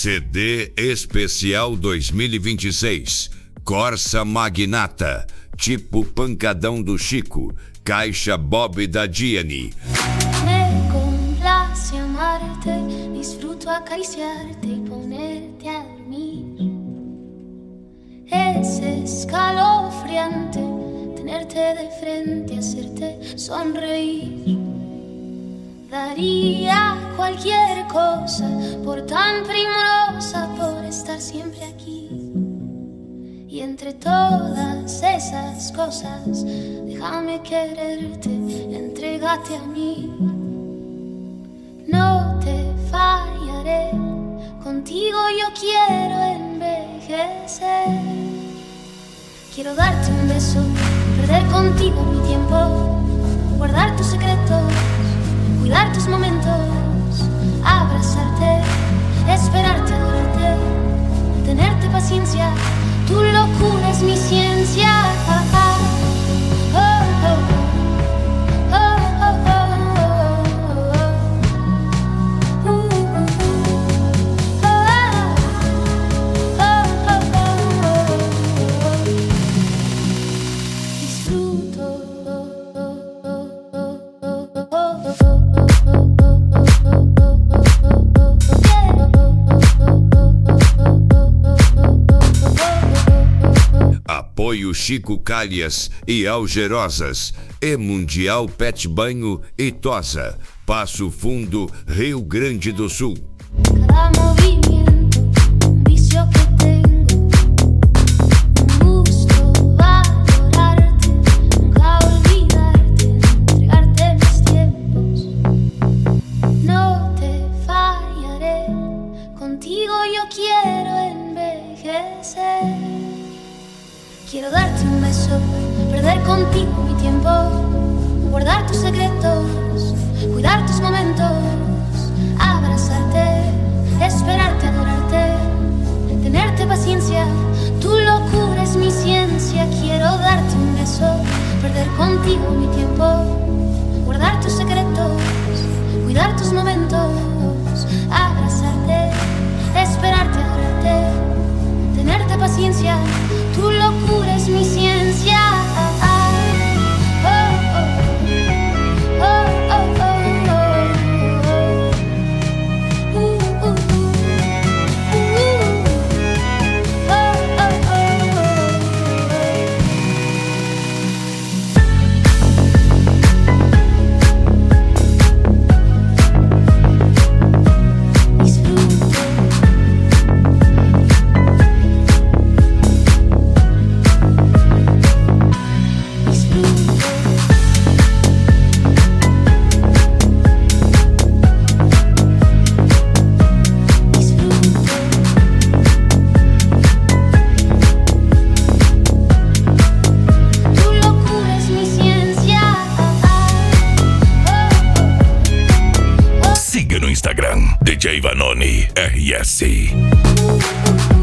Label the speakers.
Speaker 1: CD Especial 2026. Corsa Magnata, tipo pancadão do Chico, caixa Bob da Gianni.
Speaker 2: Me complace amarte, disfruto acariciarte y ponerte a dormir. Es escalofriante tenerte de frente, hacerte sonreír. Daría cualquier cosa por tan primorosa, por estar siempre aquí. Y entre todas esas cosas, déjame quererte, entrégate a mí. No te fallaré, contigo yo quiero envejecer. Quiero darte un beso, perder contigo mi tiempo, guardar tus secretos, cuidar tus momentos, abrazarte, esperarte, adorarte, tenerte paciencia. Tu locura es mi ciencia. Oh, oh, oh, oh, oh,
Speaker 1: Apoio Chico Calhas e Algerosas, e Mundial Pet Banho e Tosa, Passo Fundo, Rio Grande do Sul.
Speaker 2: cada movimiento, un vicio que tengo, un gusto valorarte, nunca olvidarte, entregarte mis tiempos. No te fallaré, contigo yo quiero envejecer. Quiero darte un beso, perder contigo mi tiempo, guardar tus secretos, cuidar tus momentos, abrazarte, esperarte, adorarte, tenerte paciencia. Tu locura es mi ciencia. Quiero darte un beso, perder contigo mi tiempo, guardar tus secretos, cuidar tus momentos, abrazarte, esperarte, adorarte, tenerte paciencia. Tu locura es mi ciencia. Oh, oh, oh, oh, oh,
Speaker 3: Instagram, DJ Vanoni RS.